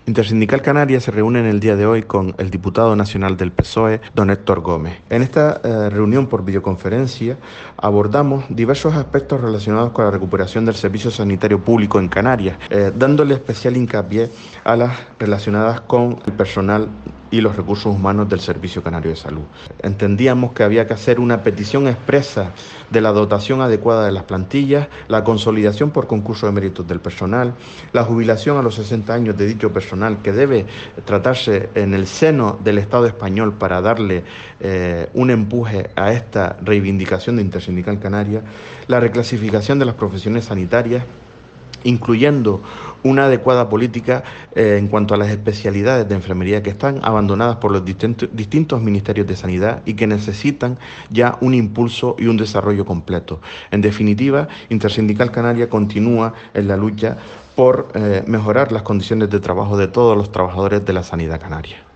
Intersindical Canaria se reúne en el día de hoy con el diputado nacional del PSOE, don Héctor Gómez. En esta reunión por videoconferencia abordamos diversos aspectos relacionados con la recuperación del servicio sanitario público en Canarias, dándole especial hincapié a las relacionadas con el personal y los recursos humanos del Servicio Canario de Salud. Entendíamos que había que hacer una petición expresa de la dotación adecuada de las plantillas, la consolidación por concurso de méritos del personal, la jubilación a los 60 años de dicho personal, que debe tratarse en el seno del Estado español para darle un empuje a esta reivindicación de Intersindical Canaria, la reclasificación de las profesiones sanitarias, incluyendo una adecuada política en cuanto a las especialidades de enfermería que están abandonadas por los distintos ministerios de sanidad y que necesitan ya un impulso y un desarrollo completo. En definitiva, Intersindical Canaria continúa en la lucha por mejorar las condiciones de trabajo de todos los trabajadores de la sanidad canaria.